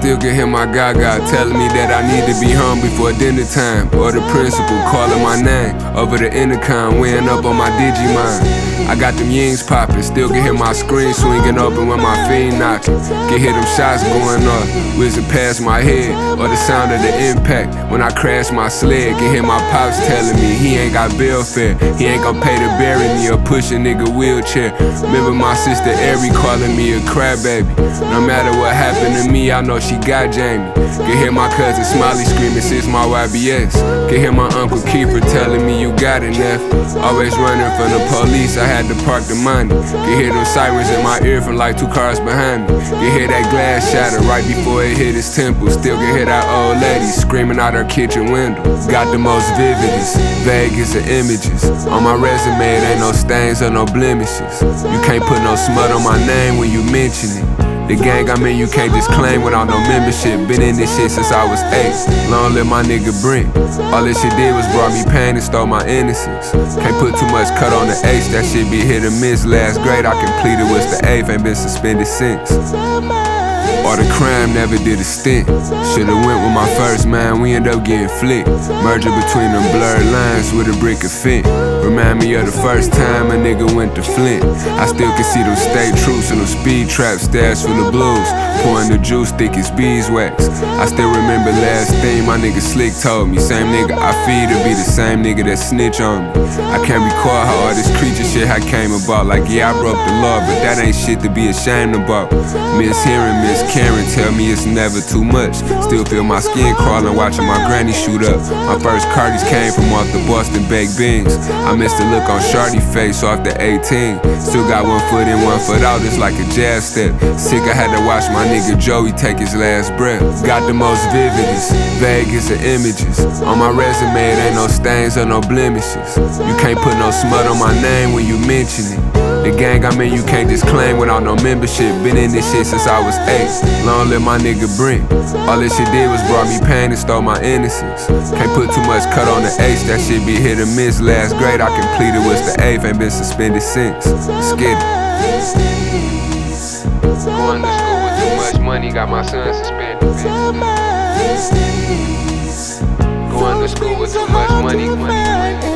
still can hear my gaga telling me that I need to be home before dinner time. Or the principal calling my name over the intercom, weighing up on my Digimon. I got them yings poppin', still can hear my screen swinging open when my feet knockin'. Can hear them shots going off, whizzing past my head, or the sound of the impact when I crash my sled. Can hear my pops telling me he ain't got bill fare, he ain't gon' pay to bury me or push a nigga wheelchair. Remember my sister Ari calling me a crybaby. No matter what happened to me, I know she got Jamie. Can hear my cousin Smiley screaming since my YBS. Can hear my Uncle Kiefer telling me you got it, Neff. Always running from the police, I had to park the money. Can hear them sirens in my ear from like 2 cars behind me. Can hear that glass shatter right before it hit his temple. Still can hear that old lady screaming out her kitchen window. Got the most vividest, vaguest of images. On my resume it ain't no stains or no blemishes. You can't put no smut on my name when you mention it. The gang I'm in, you can't just claim without no membership. Been in this shit since I was 8. Long live my nigga Brent. All this shit did was brought me pain and stole my innocence. Can't put too much cut on the H, that shit be hit or miss. Last grade I completed was the 8th, ain't been suspended since. Or the crime never did a stint. Should've went with my first man, we end up getting flicked. Merger between them blurred lines with a brick of fent. Remind me of the first time a nigga went to Flint. I still can see them state troops and them speed traps, stash full of blues. Pouring the juice thick as beeswax. I still remember last thing my nigga Slick told me. Same nigga I feed to be the same nigga that snitch on me. I can't recall how all this creature shit I came about. Like yeah, I broke the law, but that ain't shit to be ashamed about. Mishearing Miss Karen tell me it's never too much. Still feel my skin crawling watching my granny shoot up. My first Cardis came from off the Boston baked beans. I missed the look on Shorty face off the 18. Still got 1 foot in, 1 foot out, it's like a jazz step. Sick, I had to watch my nigga Joey take his last breath. Got the most vividest, vaguest of images. On my resume it ain't no stains or no blemishes. You can't put no smut on my name when you mention it. The gang I'm in, you can't just claim without no membership. Been in this shit since I was 8. Long live my nigga Brent. All this shit did was brought me pain and stole my innocence. Can't put too much cut on the H, that shit be hit or miss. Last grade I completed was the 8th, ain't been suspended since. Let's get it. Going to school with too much money, got my son suspended. Going to school with too much money.